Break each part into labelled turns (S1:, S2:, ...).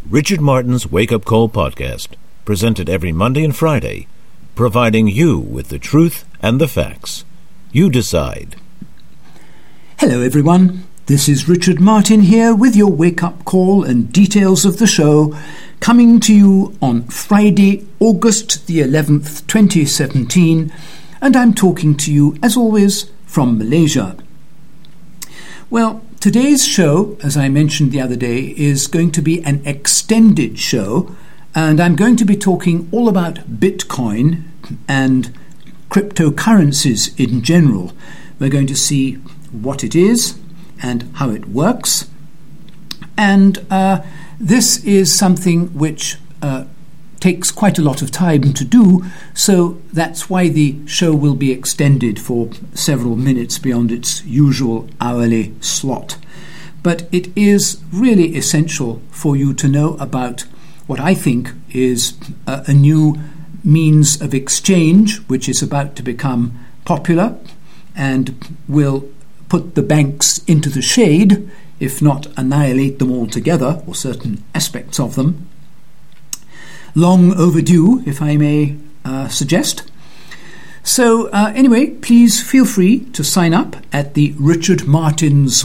S1: Richard Martin's Wake Up Call podcast, presented every Monday and Friday, providing you with the truth and the facts. You decide.
S2: Hello everyone, this is Richard Martin here with your Wake Up Call and details of the show, coming to you on Friday, August the 11th, 2017, and I'm talking to you, as always, from Malaysia. Well, today's show, as I mentioned the other day, is going to be an extended show, and I'm going to be talking all about Bitcoin and cryptocurrencies in general. We're going to see what it is and how it works, and this is something which takes quite a lot of time to do, so that's why the show will be extended for several minutes beyond its usual hourly slot. But it is really essential for you to know about what I think is a new means of exchange, which is about to become popular and will put the banks into the shade, if not annihilate them altogether, or certain aspects of them. Long overdue, if I may suggest. So anyway, please feel free to sign up at the Richard Martin's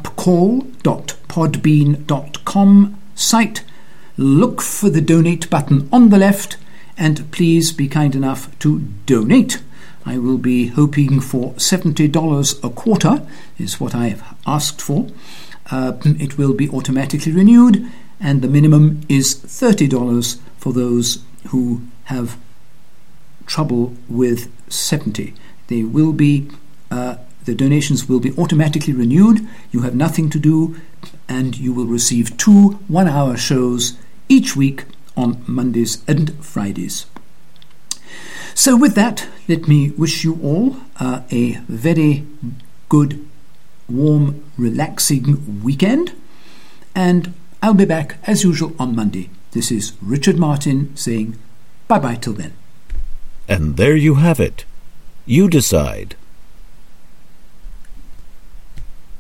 S2: wakeupcall.podbean.com site. Look for the donate button on the left, and please be kind enough to donate. I will be hoping for $70 a quarter, is what I've asked for. It will be automatically renewed, and the minimum is $30 for those who have trouble with 70. They will be the donations will be automatically renewed. You have nothing to do, and you will receive 2 one-hour shows each week on Mondays and Fridays. So with that, let me wish you all a very good, warm, relaxing weekend, and I'll be back as usual on Monday. This is Richard Martin saying bye-bye till then.
S1: And there you have it. You decide.